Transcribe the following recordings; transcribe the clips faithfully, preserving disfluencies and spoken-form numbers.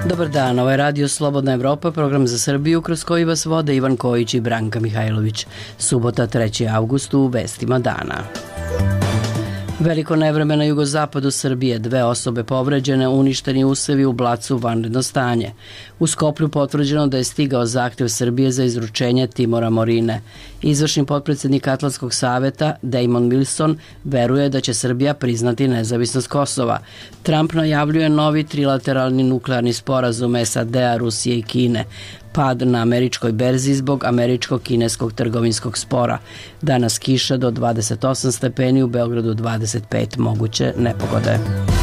Dobar dan, ovo je Radio Slobodna Evropa, program za Srbiju kroz koji vas vode Ivan Kojić i Branka Mihajlović. Subota treći avgust u vestima dana. Veliko nevreme na jugozapadu Srbije, dve osobe povređene, uništeni usevi u Blacu, vanredno stanje. U Skoplju potvrđeno da je stigao zahtev Srbije za izručenje Timora Morine. Izvršni potpredsednik Atlantskog saveta Damon Wilson veruje da će Srbija priznati nezavisnost Kosova. Trump najavljuje novi trilateralni nuklearni sporazum S A D-a, Rusije i Kine. Pad na američkoj berzi zbog američko-kineskog trgovinskog spora. Danas kiša do dvadeset osam stepeni, u Beogradu dvadeset pet, moguće nepogode.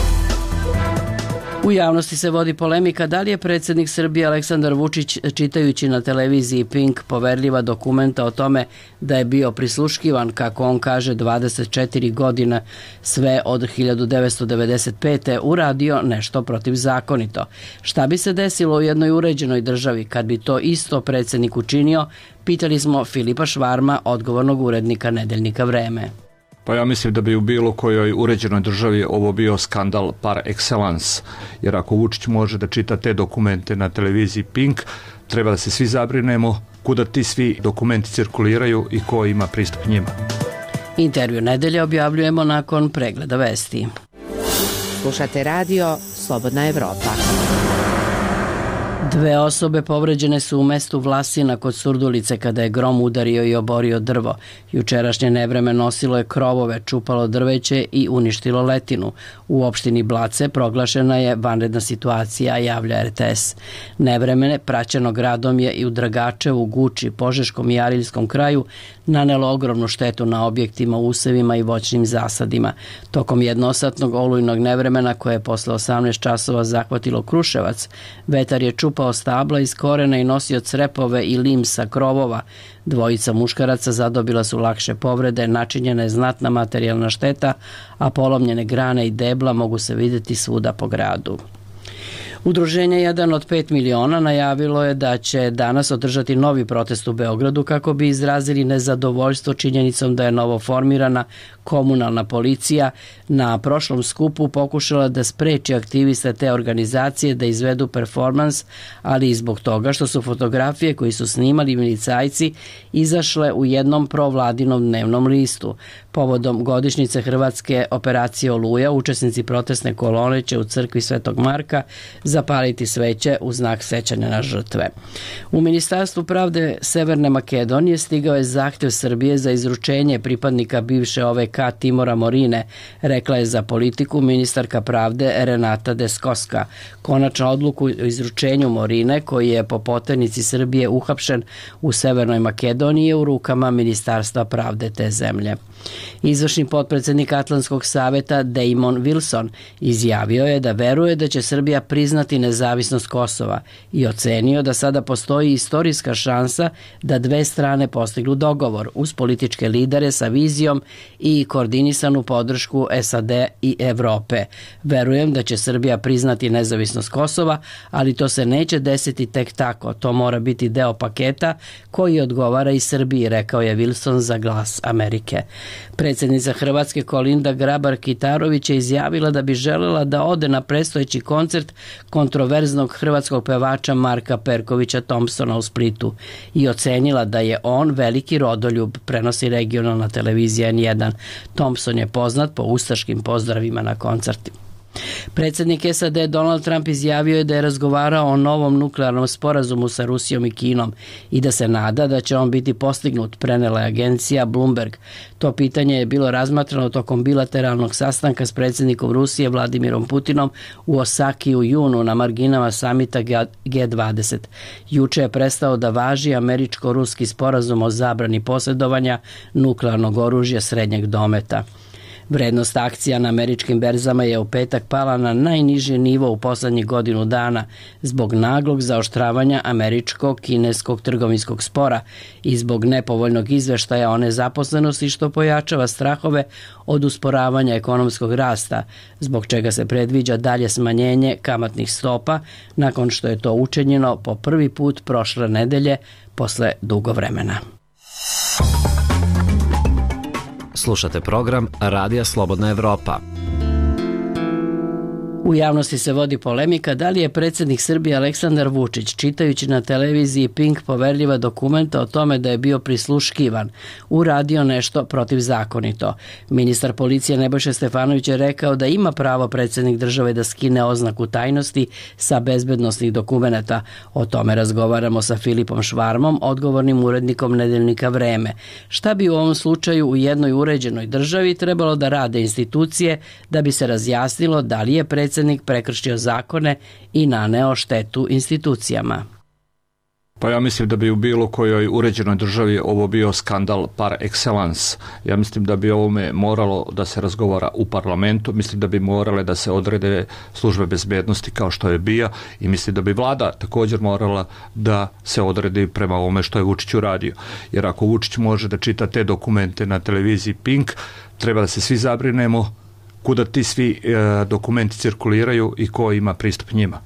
U javnosti se vodi polemika da li je predsjednik Srbije Aleksandar Vučić, čitajući na televiziji Pink poverljiva dokumenta o tome da je bio prisluškivan, kako on kaže, dvadeset četiri godine, sve od hiljadu devetsto devedeset pete. uradio nešto protivzakonito. Šta bi se desilo u jednoj uređenoj državi kad bi to isto predsjednik učinio, pitali smo Filipa Švarma, odgovornog urednika nedeljnika Vreme. Pa ja mislim da bi u bilo kojoj uređenoj državi ovo bio skandal par excellence, jer ako Vučić može da čita te dokumente na televiziji Pink, treba da se svi zabrinemo kuda ti svi dokumenti cirkuliraju i ko ima pristup njima. Intervju nedelje objavljujemo nakon pregleda vesti. Slušate radio Slobodna Evropa. Dve osobe povređene su u mestu Vlasina kod Surdulice kada je grom udario i oborio drvo. Jučerašnje nevreme nosilo je krovove, čupalo drveće i uništilo letinu. U opštini Blace proglašena je vanredna situacija, javlja R T S. Nevreme praćeno gradom je i u Dragačevu, Guči, Požeškom i Ariljskom kraju nanelo ogromnu štetu na objektima, usevima i voćnim zasadima. Tokom jednosatnog olujnog nevremena koje je posle osamnaest časova zahvatilo Kruševac, vetar je čupao stabla iz korena i nosio crepove i lim sa krovova. Dvojica muškaraca zadobila su lakše povrede, načinjena je znatna materijalna šteta, a polomljene grane i debla mogu se vidjeti svuda po gradu. Udruženje jedan od pet miliona najavilo je da će danas održati novi protest u Beogradu kako bi izrazili nezadovoljstvo činjenicom da je novoformirana komunalna policija na prošlom skupu pokušala da spreči aktiviste te organizacije da izvedu performans, ali i zbog toga što su fotografije koji su snimali milicajci izašle u jednom provladinom dnevnom listu. Povodom godišnjice Hrvatske operacije Oluja, učesnici protestne kolone će u crkvi Svetog Marka zapaliti sveće u znak sećanja na žrtve. U Ministarstvu pravde Severne Makedonije stigao je zahtev Srbije za izručenje pripadnika bivše O V K Timora Morine, rekla je za Politiku ministarka pravde Renata Deskoska. Konačna odluku o izručenju Morine, koji je po poternici Srbije uhapšen u Severnoj Makedoniji, je u rukama Ministarstva pravde te zemlje. Izvršni potpredsednik Atlantskog saveta Damon Wilson izjavio je da veruje da će Srbija priznati nezavisnost Kosova i ocenio da sada postoji istorijska šansa da dve strane postignu dogovor uz političke lidere sa vizijom i koordinisanu podršku S A D i Evrope. Verujem da će Srbija priznati nezavisnost Kosova, ali to se neće desiti tek tako. To mora biti deo paketa koji odgovara i Srbiji, rekao je Wilson za Glas Amerike. Predsjednica Hrvatske Kolinda Grabar-Kitarović je izjavila da bi želela da ode na predstojeći koncert kontroverznog hrvatskog pevača Marka Perkovića Thompsona u Splitu i ocenila da je on veliki rodoljub, prenosi regionalna televizija N jedan. Thompson je poznat po ustaškim pozdravima na koncertima. Predsjednik S A D Donald Trump izjavio je da je razgovarao o novom nuklearnom sporazumu sa Rusijom i Kinom i da se nada da će on biti postignut, prenela je agencija Bloomberg. To pitanje je bilo razmatrano tokom bilateralnog sastanka s predsjednikom Rusije Vladimirom Putinom u Osaki u junu na marginama samita G dvadeset. Juče je prestao da važi američko-ruski sporazum o zabrani posjedovanja nuklearnog oružja srednjeg dometa. Vrednost akcija na američkim berzama je u petak pala na najniži nivo u poslednjih godinu dana zbog naglog zaoštravanja američko-kineskog trgovinskog spora i zbog nepovoljnog izveštaja o nezaposlenosti što pojačava strahove od usporavanja ekonomskog rasta, zbog čega se predviđa dalje smanjenje kamatnih stopa nakon što je to učinjeno po prvi put prošle nedelje posle dugo vremena. Slušate program Radija Slobodna Evropa. U javnosti se vodi polemika da li je predsjednik Srbije Aleksandar Vučić, čitajući na televiziji Pink poverljiva dokumenta o tome da je bio prisluškivan, uradio nešto protivzakonito. Ministar policije Nebojša Stefanović je rekao da ima pravo predsjednik države da skine oznaku tajnosti sa bezbednosnih dokumenata. O tome razgovaramo sa Filipom Švarmom, odgovornim urednikom nedeljnika Vreme. Šta bi u ovom slučaju u jednoj uređenoj državi trebalo da rade institucije da bi se razjasnilo da li je predsjednik prekršio zakone i naneo štetu institucijama? Pa ja mislim da bi u bilo kojoj uređenoj državi ovo bio skandal par excellence. Ja mislim da bi ovome moralo da se razgovara u parlamentu, mislim da bi morale da se odrede službe bezbednosti kao što je B I A i mislim da bi vlada također morala da se odredi prema ovome što je Vučić uradio. Jer ako Vučić može da čita te dokumente na televiziji Pink, treba da se svi zabrinemo kuda ti svi e, dokumenti cirkuliraju i ko ima pristup njima.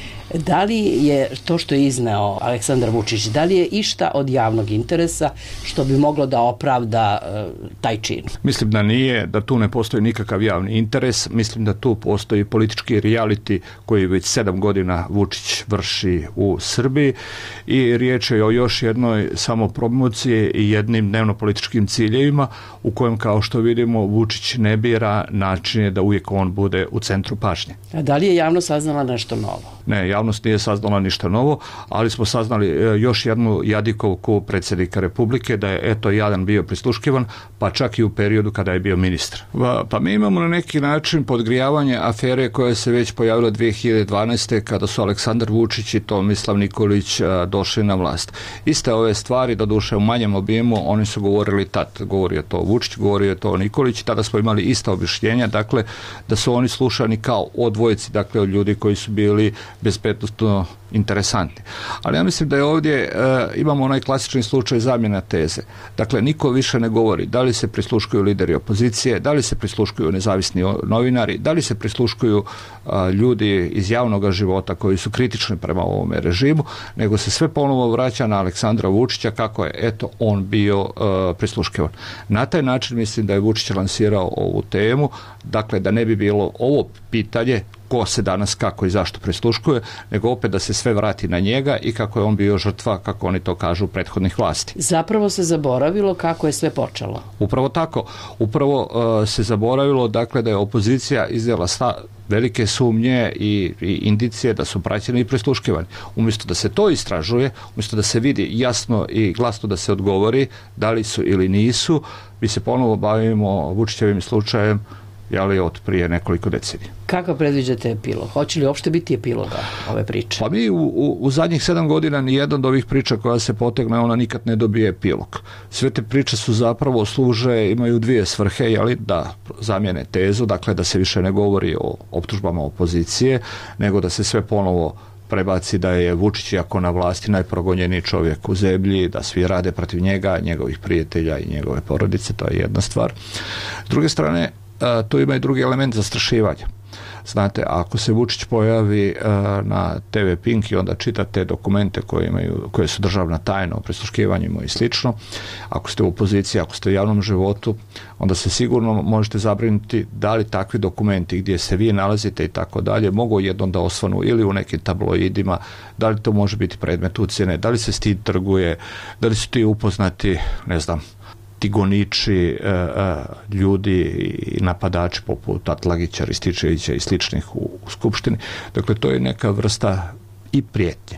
Da li je to što je izneo Aleksandar Vučić, da li je išta od javnog interesa što bi moglo da opravda e, taj čin? Mislim da nije, da tu ne postoji nikakav javni interes, mislim da tu postoji politički reality koji već sedam godina Vučić vrši u Srbiji i riječ je o još jednoj samopromociji i jednim dnevno-političkim ciljevima u kojem, kao što vidimo, Vučić ne bira načine da uvijek on bude u centru pažnje. A da li je javnost saznala nešto novo? Ne, javnost nije saznala ništa novo, ali smo saznali još jednu jadikovku predsjednika Republike da je eto jadan bio prisluškivan, pa čak i u periodu kada je bio ministar. Pa, pa mi imamo na neki način podgrijavanje afere koja se već pojavila dvije hiljade dvanaeste kada su Aleksandar Vučić i Tomislav Nikolić došli na vlast. Iste ove stvari, doduše u manjem obimu, oni su govorili tad, govorio to Vučić, govorio to Nikolić, tada smo imali ista objašnjenja, dakle da su oni slušani kao odvojci, dakle od ljudi koji su bili bezbednosno interesantni. Ali ja mislim da je ovdje e, imamo onaj klasični slučaj zamjena teze. Dakle, niko više ne govori da li se prisluškuju lideri opozicije, da li se prisluškuju nezavisni novinari, da li se prisluškuju a, ljudi iz javnog života koji su kritični prema ovome režimu, nego se sve ponovo vraća na Aleksandra Vučića kako je eto on bio a, prisluškivan. Na taj način mislim da je Vučić lansirao ovu temu, dakle da ne bi bilo ovo pitanje ko se danas kako i zašto prisluškuje, nego opet da se sve vrati na njega i kako je on bio žrtva, kako oni to kažu, prethodnih vlasti. Zapravo se zaboravilo kako je sve počelo. Upravo tako. Upravo uh, se zaboravilo, dakle, da je opozicija izdjela sta velike sumnje i, i indicije da su praćeni i prisluškivani. Umjesto da se to istražuje, umjesto da se vidi jasno i glasno da se odgovori da li su ili nisu, mi se ponovo bavimo Vučićevim slučajem jeli od prije nekoliko decenija. Kako predviđate epilog? Hoće li uopšte biti epiloga ove priče? Pa mi u, u, u zadnjih sedam godina nijedan od ovih priča koja se potegne, ona nikad ne dobije epilog. Sve te priče su zapravo služe, imaju dvije svrhe, jeli, da zamijene tezu, dakle da se više ne govori o optužbama opozicije, nego da se sve ponovo prebaci da je Vučić, ako na vlasti, najprogonjeniji čovjek u zemlji, da svi rade protiv njega, njegovih prijatelja i njegove porodice, to je jedna stvar. S druge strane, tu ima i drugi element zastrašivanja. Znate, ako se Vučić pojavi uh, na te ve Pink i onda čita te dokumente koje, imaju, koje su državna tajna o prisluškivanjima i slično, ako ste u opoziciji, ako ste u javnom životu, onda se sigurno možete zabrinuti da li takvi dokumenti gdje se vi nalazite i tako dalje mogu jednom da osvanu ili u nekim tabloidima, da li to može biti predmet ucjene, da li se s tim trguje, da li su ti upoznati, ne znam, ti goniči e, e, ljudi i napadači poput Atlagića, Rističevića i sličnih u, u Skupštini. Dakle, to je neka vrsta i prijetnje.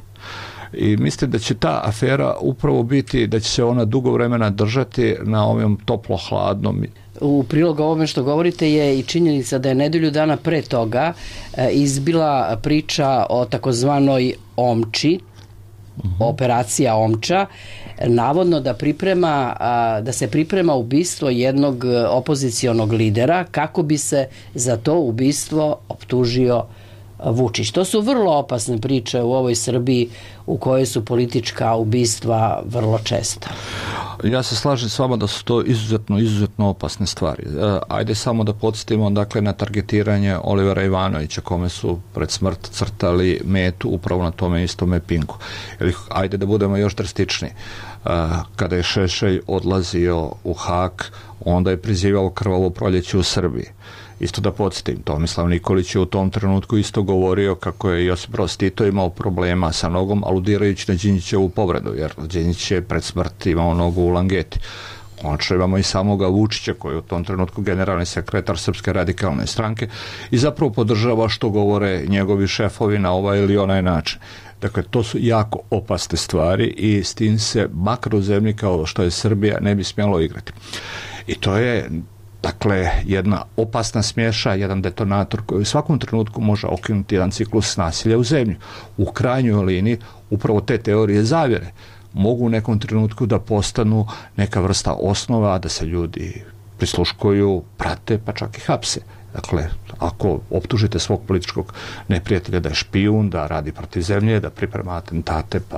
I mislim da će ta afera upravo biti, da će se ona dugo vremena držati na ovom toplo-hladnom. U prilog ovome što govorite je i činjenica da je nedelju dana pre toga e, izbila priča o takozvanoj Omči, Uh-huh. operacija Omča, navodno da priprema da se priprema ubistvo jednog opozicionog lidera kako bi se za to ubistvo optužio Vučić. To su vrlo opasne priče u ovoj Srbiji u kojoj su politička ubistva vrlo česta. Ja se slažem s vama da su to izuzetno, izuzetno opasne stvari. Ajde samo da podsjetimo dakle na targetiranje Olivera Ivanovića kome su pred smrt crtali metu upravo na tome istome Pinku. Ili, ajde da budemo još drastičniji. Kada je Šešelj odlazio u Hag, onda je prizivao krvavo proljeće u Srbiji. Isto da podsjetim, Tomislav Nikolić je u tom trenutku isto govorio kako je Josip Broz Tito imao problema sa nogom, aludirajući na Đinđićevu povredu, jer Đinđić je pred smrt imao nogu u langeti. Konačno imamo i samoga Vučića koji je u tom trenutku generalni sekretar Srpske radikalne stranke i zapravo podržava što govore njegovi šefovi na ovaj ili onaj način. Dakle, to su jako opasne stvari i s tim se makar u zemlji kao što je Srbija ne bi smjelo igrati. I to je, dakle, jedna opasna smješa, jedan detonator koji u svakom trenutku može okinuti jedan ciklus nasilja u zemlju. U krajnjoj liniji upravo te teorije zavjere mogu u nekom trenutku da postanu neka vrsta osnova da se ljudi prisluškuju, prate, pa čak i hapse. Dakle, ako optužite svog političkog neprijatelja da je špijun, da radi protiv zemlje, da priprema atentate, pa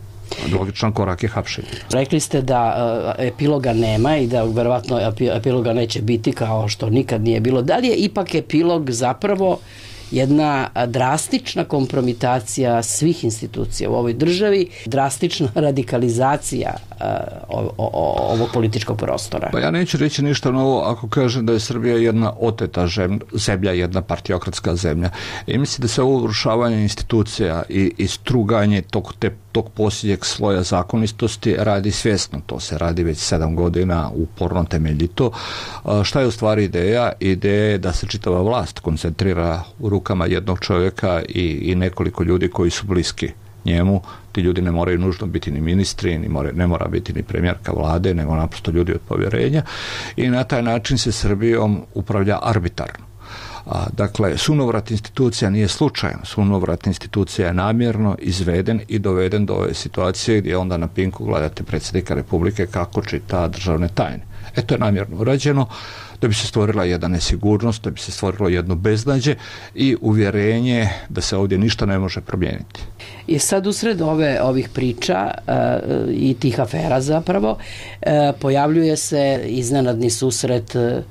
logičan korak je hapšenje. Rekli ste da uh, epiloga nema i da verovatno epiloga neće biti kao što nikad nije bilo. Da li je ipak epilog zapravo jedna drastična kompromitacija svih institucija u ovoj državi, drastična radikalizacija uh, o, o, ovog političkog prostora? Pa ja neću reći ništa novo ako kažem da je Srbija jedna oteta zemlja, jedna partiokratska zemlja. I mislim da se ovo urušavanje institucija i, i struganje tog, te, tog posljednjeg sloja zakonitosti radi svjesno. To se radi već sedam godina uporno temeljito. Uh, šta je u stvari ideja? Ideja je da se čitava vlast koncentrira u rukama jednog čovjeka i, i nekoliko ljudi koji su bliski njemu. Ti ljudi ne moraju nužno biti ni ministri, ni more, ne mora biti ni premijerka vlade, nego naprosto ljudi od povjerenja i na taj način se Srbijom upravlja arbitarno. A, dakle, sunovrat institucija nije slučajan, sunovrat institucija je namjerno izveden i doveden do ove situacije gdje onda na Pinku gledate predsjednika Republike kako čita državne tajne. E, to je namjerno urađeno da bi se stvorila jedna nesigurnost, da bi se stvorilo jedno beznađe i uvjerenje da se ovdje ništa ne može promijeniti. I sad usred ove, ovih priča uh, i tih afera zapravo uh, pojavljuje se iznenadni susret uh,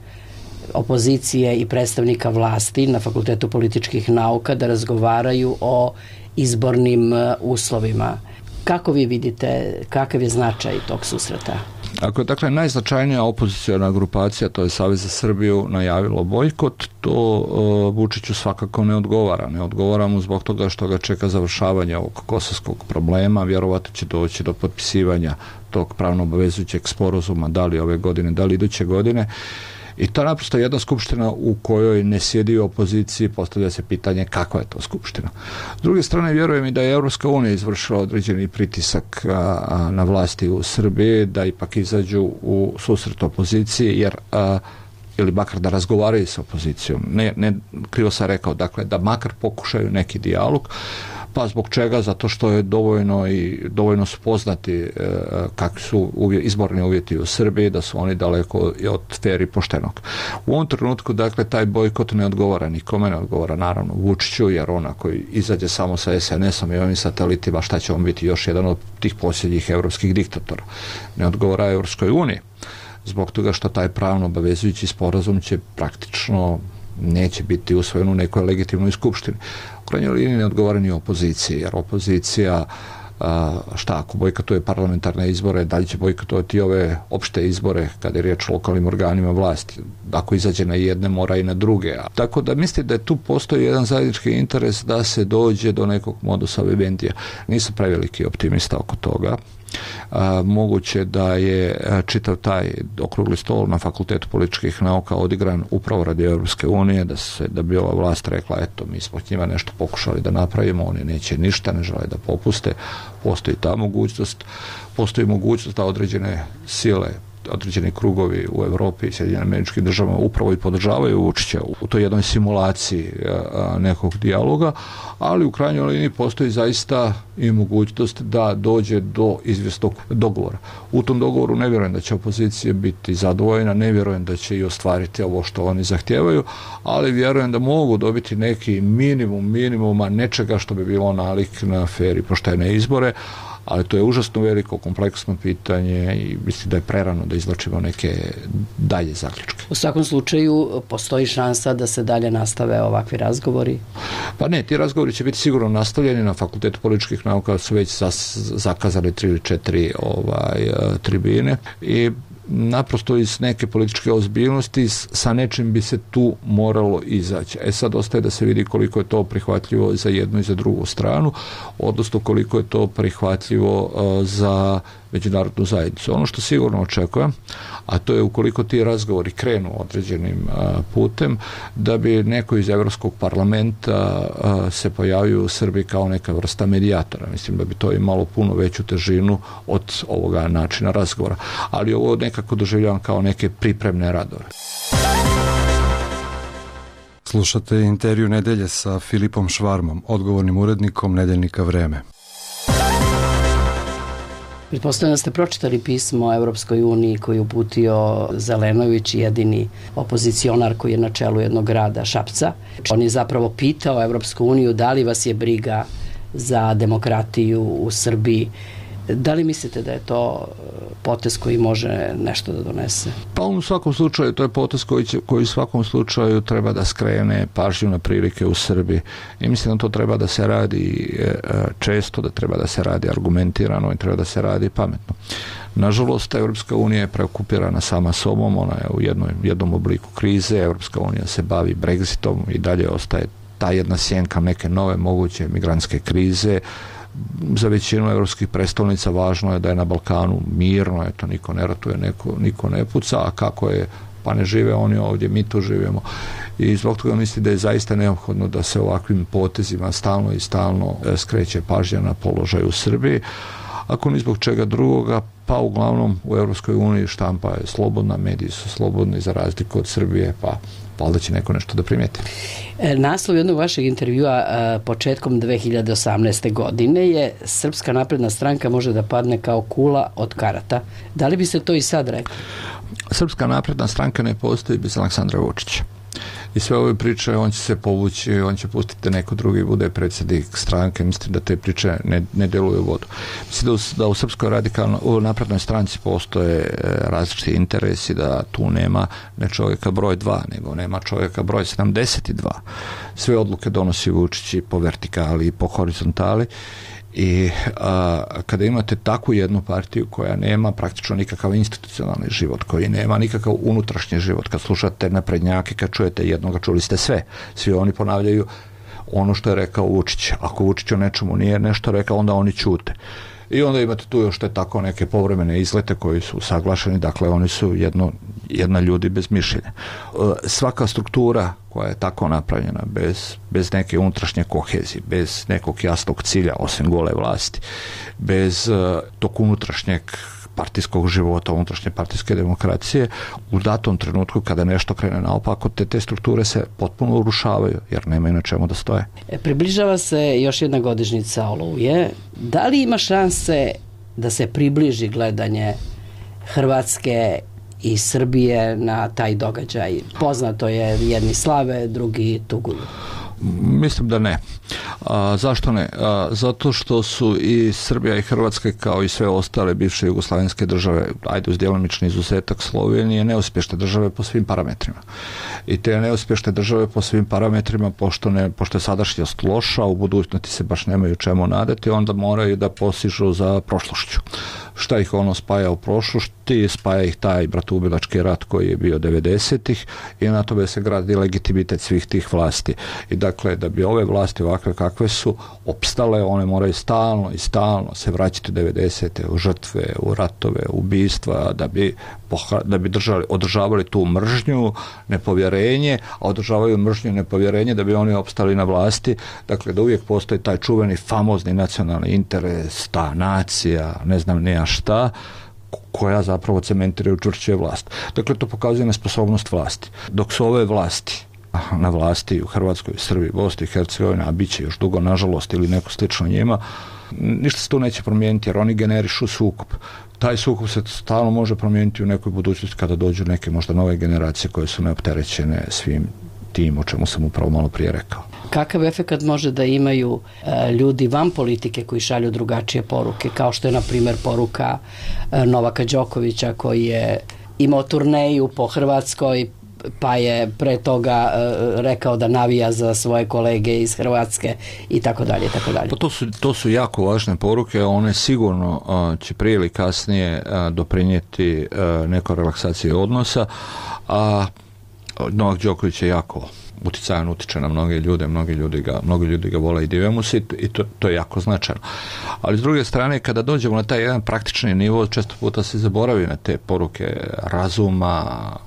opozicije i predstavnika vlasti na Fakultetu političkih nauka da razgovaraju o izbornim uh, uslovima. Kako vi vidite, kakav je značaj tog susreta? Ako je dakle najznačajnija opoziciona grupacija, to je Savez za Srbiju, najavilo bojkot, to uh, Vučiću svakako ne odgovara. Ne odgovara mu zbog toga što ga čeka završavanje ovog kosovskog problema, vjerovatno će doći do potpisivanja tog pravno obavezujućeg sporazuma, da li ove godine, da li iduće godine. I to je naprosto jedna skupština u kojoj ne sjedi u opoziciji, postavlja se pitanje kakva je to skupština. S druge strane, vjerujem i da je Evropska unija izvršila određeni pritisak a, a, na vlasti u Srbiji, da ipak izađu u susret opoziciji, jer a, ili makar da razgovaraju sa opozicijom. Ne, ne, krivo sam rekao, dakle, da makar pokušaju neki dijalog. Pa zbog čega? Zato što je dovoljno i dovoljno su poznati e, kakvi su uvjet, izborni uvjeti u Srbiji, da su oni daleko od fer i poštenog. U ovom trenutku, dakle, taj bojkot ne odgovara nikome, ne odgovara naravno Vučiću, jer ona koji izađe samo sa es en esom i ovim satelitima, šta će on biti još jedan od tih posljednjih evropskih diktatora. Ne odgovara Evropskoj uniji. Zbog toga što taj pravno obavezujući sporazum će praktično neće biti usvojen u nekoj legitimnoj skupštini. U krajnjoj liniji ne odgovara ni opoziciji, jer opozicija šta ako bojkotuje parlamentarne izbore, da li će bojkotovati ove opšte izbore kada je riječ o lokalnim organima vlasti. Ako izađe na jedne, mora i na druge. Tako da mislim da je tu postoji jedan zajednički interes da se dođe do nekog modusa vivendija. Nisam preveliki optimista oko toga. A, moguće da je čitav taj okrugli stol na Fakultetu političkih nauka odigran upravo radi Europske unije, da se da bi ova vlast rekla eto mi smo s njima nešto pokušali da napravimo, oni neće ništa, ne žele da popuste. Postoji ta mogućnost, postoji mogućnost da određene sile, određeni krugovi u Europi i Sjedinjenim Američkim Državama upravo i podržavaju Vučića u toj jednoj simulaciji a, nekog dijaloga, ali u krajnjoj liniji postoji zaista i mogućnost da dođe do izvjesnog dogovora. U tom dogovoru ne vjerujem da će opozicija biti zadovoljna, ne vjerujem da će i ostvariti ovo što oni zahtijevaju, ali vjerujem da mogu dobiti neki minimum minimuma nečega što bi bilo nalik na fer i poštene izbore, ali to je užasno veliko, kompleksno pitanje i mislim da je prerano da izvlačimo neke dalje zaključke. U svakom slučaju postoji šansa da se dalje nastave ovakvi razgovori? Pa ne, ti razgovori će biti sigurno nastavljeni. Na Fakultetu političkih nauka su već zakazali tri ili četiri ovaj, tribine i naprosto iz neke političke ozbiljnosti sa nečim bi se tu moralo izaći. E sad ostaje da se vidi koliko je to prihvatljivo za jednu i za drugu stranu, odnosno koliko je to prihvatljivo uh, za međunarodnu zajednicu. Ono što sigurno očekujem, a to je ukoliko ti razgovori krenu određenim uh, putem, da bi neko iz Evropskog parlamenta uh, se pojavio u Srbiji kao neka vrsta medijatora. Mislim da bi to imalo puno veću težinu od ovoga načina razgovora. Ali ovo nekako doživljavam kao neke pripremne radove. Slušate intervju nedelje sa Filipom Švarmom, odgovornim urednikom nedeljnika Vreme. Pretpostavljam da ste pročitali pismo Evropskoj uniji koji je uputio Zelenović, jedini opozicionar koji je na čelu jednog grada, Šapca. On je zapravo pitao Evropsku uniju da li vas je briga za demokratiju u Srbiji. Da li mislite da je to potez koji može nešto da donese? Pa u svakom slučaju to je potez koji, će, koji u svakom slučaju treba da skrene pažnju na prilike u Srbiji. I mislim da to treba da se radi često, da treba da se radi argumentirano i treba da se radi pametno. Nažalost, Evropska unija je preokupirana sama sobom, ona je u jednoj, jednom obliku krize, Evropska unija se bavi Brexitom i dalje ostaje ta jedna sjenka neke nove moguće migrantske krize. Za većinu evropskih prestolnica važno je da je na Balkanu mirno, eto, niko ne ratuje, neko, niko ne puca, a kako je, pa ne žive oni ovdje, mi tu živimo. I zbog toga mislim da je zaista neophodno da se ovakvim potezima stalno i stalno skreće pažnja na položaj u Srbiji. Ako ni zbog čega drugoga, pa uglavnom u Evropskoj uniji štampa je slobodna, mediji su slobodni za razliku od Srbije, pa valjda će neko nešto da primijeti. Naslov jednog vašeg intervjua početkom dve hiljade osamnaeste. godine je Srpska napredna stranka može da padne kao kula od karata. Da li biste to i sad rekli? Srpska napredna stranka ne postoji bez Aleksandra Vučića. I sve ove priče, on će se povući, on će pustiti da neko drugi bude predsjednik stranke. Mislim da te priče ne, ne deluju u vodu. Mislim da u, da u Srpskoj radikalnoj, u naprednoj stranci postoje različiti interesi, da tu nema ne čovjeka broj dva, nego nema čovjeka broj sedamdeset dva. Sve odluke donosi Vučić i po vertikali i po horizontali. I a, kada imate takvu jednu partiju koja nema praktično nikakav institucionalni život, koji nema nikakav unutrašnji život, kad slušate naprednjake, kad čujete jednoga, čuli ste sve, svi oni ponavljaju ono što je rekao Vučić. Ako Vučić o nečemu nije nešto rekao, onda oni ćute. I onda imate tu još te tako neke povremene izlete koji su usaglašeni, dakle oni su jedno, jedna ljudi bez mišljenja. Svaka struktura koja je tako napravljena, bez, bez neke unutrašnje kohezije, bez nekog jasnog cilja, osim gole vlasti, bez uh, tog unutrašnjeg partijskog života, unutrašnje partijske demokracije, u datom trenutku kada nešto krene naopako, te, te strukture se potpuno urušavaju, jer nemaju na čemu da stoje. Približava se još jedna godišnjica Oluje. Da li ima šanse da se približi gledanje Hrvatske i Srbije na taj događaj? Poznato je, jedni slave, drugi tuguju. Mislim da ne. A, zašto ne? A, zato što su i Srbija i Hrvatska kao i sve ostale bivše jugoslavenske države, ajde uz djelomični izuzetak Slovenije, neuspješne države po svim parametrima. I te neuspješne države po svim parametrima, pošto, ne, pošto je sadašnjost loša, u budućnosti se baš nemaju čemu nadati, onda moraju da posižu za prošlošću. Šta ih ono spaja u prošlosti? Spaja ih taj bratoubilački rat koji je bio devedesetih i na tome se gradi legitimitet svih tih vlasti. I dakle, da bi ove vlasti ovakve kakve su opstale, one moraju stalno i stalno se vraćati u devedesete, u žrtve, u ratove, u ubistva, da bi, da bi držali, održavali tu mržnju, nepovjerenje, a održavaju mržnju i nepovjerenje da bi oni opstali na vlasti. Dakle, da uvijek postoji taj čuveni famozni nacionalni interes, ta nacija, ne znam nija šta, koja zapravo cementira i učvršćuje vlast. Dakle, to pokazuje nesposobnost vlasti. Dok su ove vlasti na vlasti u Hrvatskoj, Srbiji, Bosni i Hercegovini, a bit će još dugo, nažalost, ili neko slično njima, ništa se tu neće promijeniti, jer oni generišu sukob. Taj sukob se stalno može promijeniti u nekoj budućnosti kada dođu neke možda nove generacije koje su neopterećene svim tim o čemu sam upravo malo prije rekao. Kakav efekat može da imaju e, ljudi van politike koji šalju drugačije poruke, kao što je na primjer poruka e, Novaka Đokovića koji je imao turneju po Hrvatskoj pa je pre toga uh, rekao da navija za svoje kolege iz Hrvatske i tako dalje i tako dalje. Pa to su, to su jako važne poruke, one sigurno uh, će prije ili kasnije uh, doprinijeti uh, nekoj relaksaciji odnosa, a Novak Đoković je jako uticajan, utiče na mnoge ljude, mnogi ljudi ga, mnogi ljudi ga vole i dive mu se i to, to je jako značajno. Ali s druge strane, kada dođemo na taj jedan praktični nivo, često puta se zaboravi na te poruke razuma,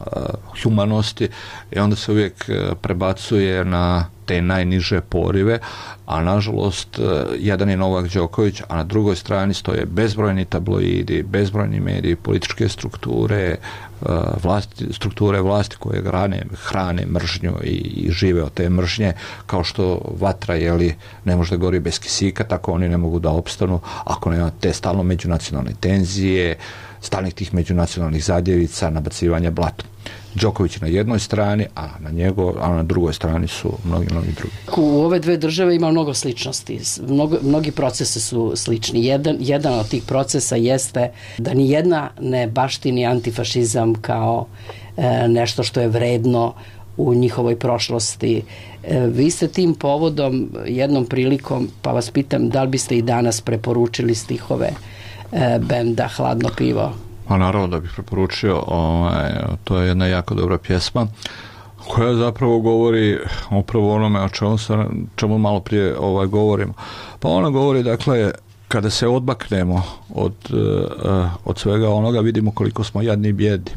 humanosti i onda se uvijek prebacuje na te najniže porive, a nažalost jedan je Novak Đoković, a na drugoj strani stoje bezbrojni tabloidi, bezbrojni mediji, političke strukture, vlasti, strukture vlasti koje hrane, hrane mržnju i, i žive od te mržnje, kao što vatra jeli, ne može da gori bez kisika, tako oni ne mogu da opstanu ako nema te stalno međunacionalne tenzije, stalnih tih međunacionalnih zadjevica, nabacivanja blatom. Đoković na jednoj strani, a na njegov, a na drugoj strani su mnogi, mnogi drugi. U ove dve države ima mnogo sličnosti. Mnogo, mnogi procesi su slični. Jedan, jedan od tih procesa jeste da ni jedna ne baštini antifašizam kao e, nešto što je vredno u njihovoj prošlosti. E, vi ste tim povodom jednom prilikom, pa vas pitam, da li biste i danas preporučili stihove e, benda Hladno pivo? Pa naravno da bih preporučio, ovaj, to je jedna jako dobra pjesma koja zapravo govori upravo onome o čemu, sam, čemu malo prije ovaj, govorimo. Pa ona govori, dakle, kada se odmaknemo od, uh, od svega onoga, vidimo koliko smo jadni i bijedi.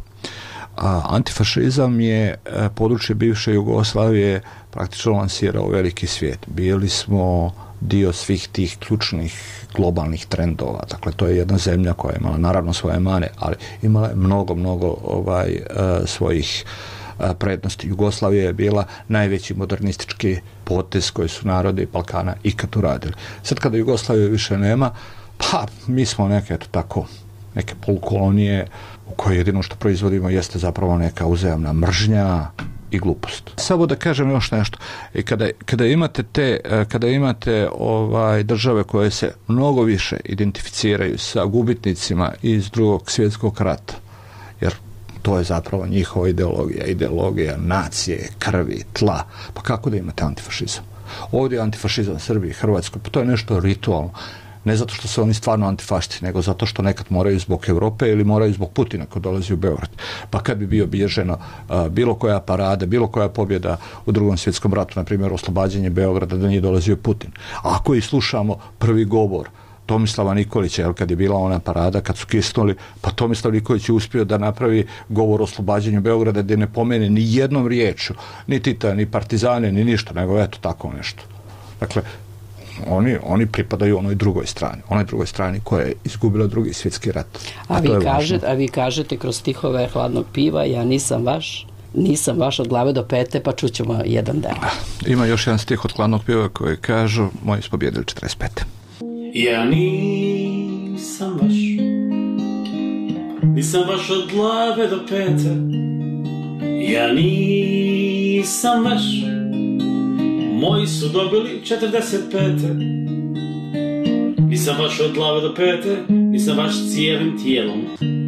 A antifašizam je područje bivše Jugoslavije praktično lansirao veliki svijet. Bili smo dio svih tih ključnih globalnih trendova. Dakle, to je jedna zemlja koja je imala naravno svoje mane, ali imala je mnogo, mnogo ovaj, svojih prednosti. Jugoslavija je bila najveći modernistički potez koji su narodi Balkana ikad uradili. Sad kada Jugoslavije više nema, pa mi smo neke, eto tako, neke polukolonije u kojoj jedino što proizvodimo jeste zapravo neka uzajamna mržnja i glupost. Samo da kažem još nešto. I kada, kada imate te, kada imate ovaj države koje se mnogo više identificiraju sa gubitnicima iz Drugog svjetskog rata, jer to je zapravo njihova ideologija, ideologija nacije, krvi, tla. Pa kako da imate antifašizam? Ovdje je antifašizam Srbiji, Hrvatskoj, pa to je nešto ritualno. Ne zato što su oni stvarno antifašisti, nego zato što nekad moraju zbog Europe ili moraju zbog Putina ko dolazi u Beograd. Pa kad bi bio bilježeno uh, bilo koja parada, bilo koja pobjeda u Drugom svjetskom ratu, na primjer oslobađanje Beograda, da nije dolazio Putin. A ako i slušamo prvi govor Tomislava Nikolića, jel, kad je bila ona parada, kad su kisnuli, pa Tomislav Nikolić je uspio da napravi govor o oslobađanju Beograda gdje ne pomene ni jednom riječu, ni Tita, ni partizane, ni ništa, nego eto tako nešto. Dakle, Oni, oni pripadaju onoj drugoj strani, onoj drugoj strani koja je izgubila Drugi svjetski rat. A, a, vi, kažete, a vi kažete kroz stihove Hladnog piva, ja nisam vaš, nisam vaš od glave do pete, pa čućemo jedan deo. Ima još jedan stih od Hladnog piva koji kažu, moji smo pobjedili četrdeset pete. Ja nisam vaš, nisam vaš od glave do pete, ja nisam vaš, moji su dobili četrdeset pete. Nisam vaš od glave do pete, nisam vaš cijelim tijelom.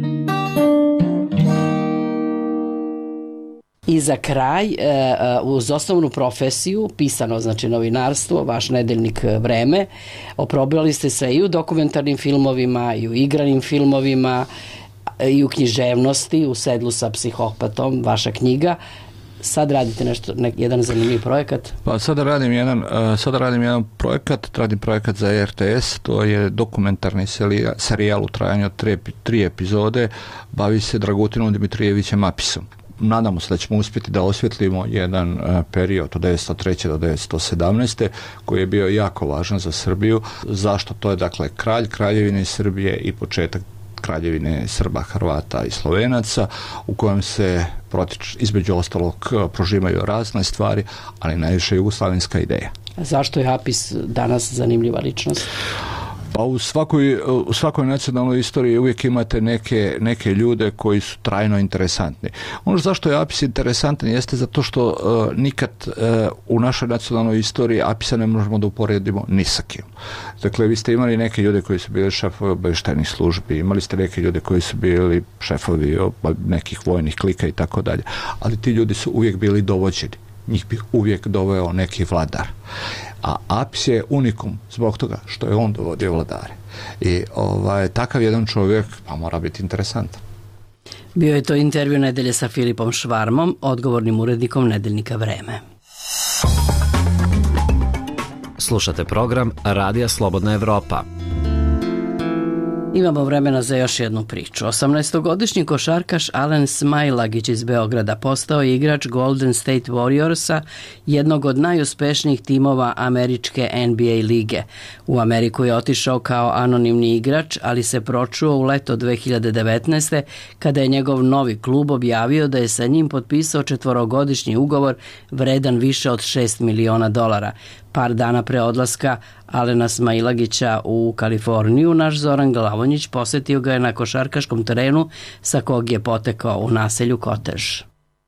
I za kraj, uz osnovnu profesiju, pisano znači novinarstvo, vaš nedeljnik Vreme, oprobali ste se i u dokumentarnim filmovima, i u igranim filmovima, i u književnosti, u Sedlu sa psihopatom, vaša knjiga. Sad radite nešto, nek, jedan zanimljiv projekat? Pa sada radim jedan, uh, sada radim jedan projekat, radim projekat za R T S, to je dokumentarni serija, serijal u trajanju od tri, tri epizode, bavi se Dragutinom Dimitrijevićem Apisom. Nadamo se da ćemo uspjeti da osvjetlimo jedan uh, period od devetsto treće do devetsto sedamnaeste koji je bio jako važan za Srbiju. Zašto? To je dakle kralj Kraljevine Srbije i početak Kraljevine Srba, Hrvata i Slovenaca, u kojem se protič, između ostalog prožimaju razne stvari, ali najviše jugoslavenska ideja. A zašto je Apis danas zanimljiva ličnost? Pa u svakoj, u svakoj nacionalnoj istoriji uvijek imate neke, neke ljude koji su trajno interesantni. Ono zašto je Apis interesantan jeste zato što uh, nikad uh, u našoj nacionalnoj istoriji Apisa ne možemo da uporedimo ni sa kim. Dakle, vi ste imali neke ljude koji su bili šefovi obavještajnih službi, imali ste neke ljude koji su bili šefovi nekih vojnih klika i tako dalje, ali ti ljudi su uvijek bili dovođeni. Njih bi uvijek doveo neki vladar. A Apis je unikum zbog toga što je on dovodio vladare. I ovaj, takav jedan čovjek pa mora biti interesantan. Bio je to intervju nedelje sa Filipom Švarmom, odgovornim urednikom nedeljnika Vreme. Slušate program Radija Slobodna Evropa. Imamo vremena za još jednu priču. osamnaestogodišnji košarkaš Alen Smailagić iz Beograda postao je igrač Golden State Warriorsa, jednog od najuspešnijih timova američke N B A lige. U Ameriku je otišao kao anonimni igrač, ali se pročuo u leto dve hiljade devetnaeste. kada je njegov novi klub objavio da je sa njim potpisao četvorogodišnji ugovor vredan više od šest miliona dolara. Par dana pre odlaska Alena Smailagića u Kaliforniju, naš Zoran Glavonjić posetio ga je na košarkaškom terenu sa kog je potekao u naselju Kotež.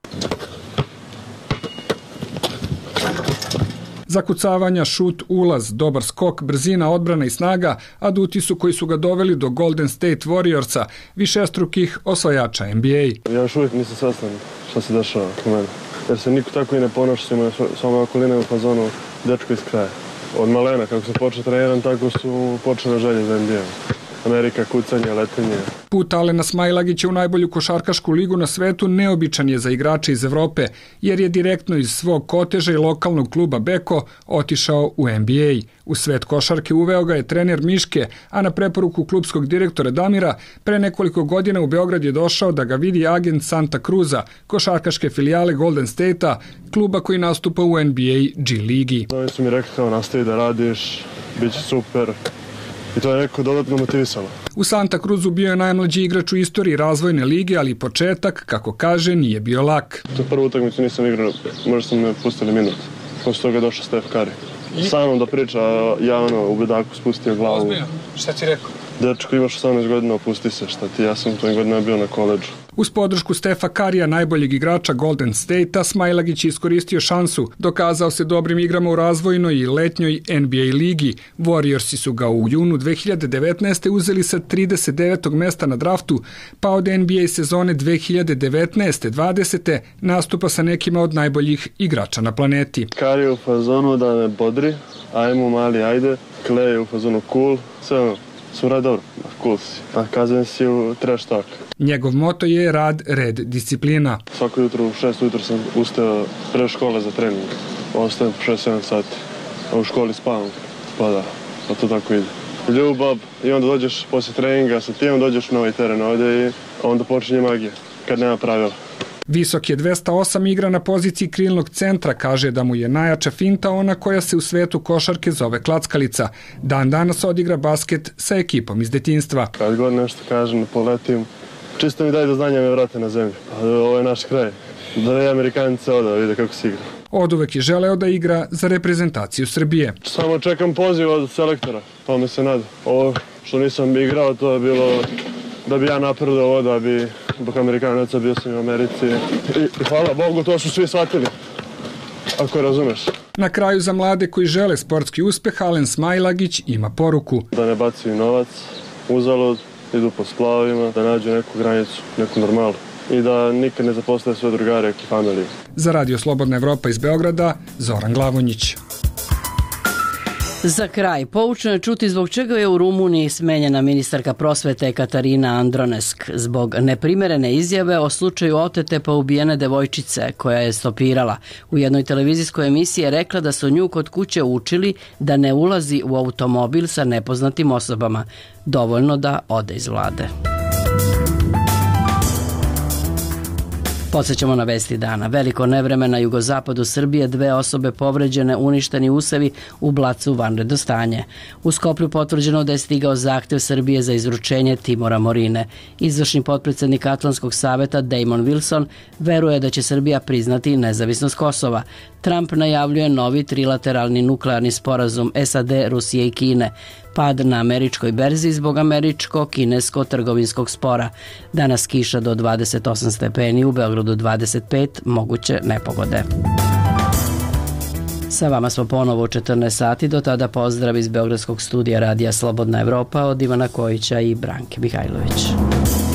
Zakucavanja, šut, ulaz, dobar skok, brzina, odbrana i snaga, aduti su koji su ga doveli do Golden State Warriorsa, višestrukih osvajača N B A. Ja još uvijek nisam svestan što se dešava u mene, jer se niko tako i ne ponaša, s ima samo okoline u fazonu dečko iz kraja. Od malena, kako sam počeo treniran, tako su počele želje za N B A. Amerika, kucanje, letenje. Put Alena Smailagića u najbolju košarkašku ligu na svetu neobičan je za igrače iz Evrope, jer je direktno iz svog Koteža i lokalnog kluba Beko otišao u N B A. U svet košarke uveo ga je trener Miške, a na preporuku klubskog direktora Damira pre nekoliko godina u Beograd je došao da ga vidi agent Santa Cruza, košarkaške filijale Golden State-a, kluba koji nastupa u N B A G ligi. Oni su mi rekli kao nastavi da radiš, bit će super. I to je neko dodatno motivisalo. U Santa Cruzu bio je najmlađi igrač u istoriji razvojne lige, ali početak, kako kaže, nije bio lak. To prvu utakmicu nisam igrao, možda sam me pustili minut. Posle toga je došao Steph Curry. Sa mnom da priča, ja ono, u bedaku spustio glavu. Ozbiljno? Šta ti rekao? Dečko, imaš osamnaest godina, opusti se, šta ti, ja sam tvojim godina bio na koledžu. Uz podršku Stefa Karija, najboljeg igrača Golden State-a, Smailagić je iskoristio šansu, dokazao se dobrim igrama u razvojnoj i letnjoj N B A ligi. Warriorsi su ga u junu dve hiljade devetnaeste. uzeli sa trideset devetog mesta na draftu, pa od N B A sezone dve hiljade devetnaeste dvadesete nastupa sa nekima od najboljih igrača na planeti. Kari je u fazonu da me bodri, ajmo mali, ajde. Clay je u fazonu cool, sve ono. Sve rad dobro, cool si. A Kazan si u trash talk. Njegov moto je rad, red, disciplina. Svako jutro u šest ujutro sam ustao pre škole za trening. Ostajem po šest sedam sati. A u školi spavam. Pa da, pa to tako ide. Ljubav i onda dođeš poslije treninga sa tijem, dođeš na ovaj teren ovdje i onda počinje magija, kad nema pravila. Visok je dvesta osam, igra na poziciji krilnog centra, kaže da mu je najjača finta ona koja se u svetu košarke zove klackalica. Dan danas odigra basket sa ekipom iz detinjstva. Kad god nešto kažem, poletim, čisto mi daj do znanja me vrate na zemlju. Ovo je naš kraj. Da je Amerikanice oda, vide kako se igra. Oduvek je želeo da igra za reprezentaciju Srbije. Samo čekam poziv od selektora, pa me se nada. Ovo što nisam igrao, to je bilo da bi ja napredovao, da bi zbog Amerikanaca bio sam u Americi. I, I hvala Bogu, to su svi shvatili, ako razumeš. Na kraju za mlade koji žele sportski uspeh, Alen Smailagić ima poruku. Da ne bacaju novac, uzalud, idu po splavima, da nađu neku granicu, neku normalu. I da nikad ne zaposle sve drugare i familije. Za Radio Slobodna Evropa iz Beograda, Zoran Glavonjić. Za kraj, poučno je čuti zbog čega je u Rumuniji smenjena ministarka prosvete Katarina Andronesk zbog neprimerene izjave o slučaju otete pa ubijene devojčice koja je stopirala. U jednoj televizijskoj emisiji je rekla da su nju kod kuće učili da ne ulazi u automobil sa nepoznatim osobama, dovoljno da ode iz vlade. Podsećamo na vesti dana. Veliko nevreme na jugozapadu Srbije, dve osobe povređene, uništeni usevi, u Blacu vanredno stanje. U Skoplju potvrđeno da je stigao zahtev Srbije za izručenje Timora Morine. Izvršni potpredsednik Atlantskog saveta Damon Wilson veruje da će Srbija priznati nezavisnost Kosova. Trump najavljuje novi trilateralni nuklearni sporazum S A D, Rusije i Kine. Pad na američkoj berzi zbog američko-kinesko-trgovinskog spora. Danas kiša do dvadeset osam stepeni, u Beogradu dvadeset pet, moguće nepogode. Sa vama smo ponovo u četrnaest sati, do tada pozdrav iz Beogradskog studija Radija Slobodna Evropa od Ivana Kojića i Branke Mihajlović.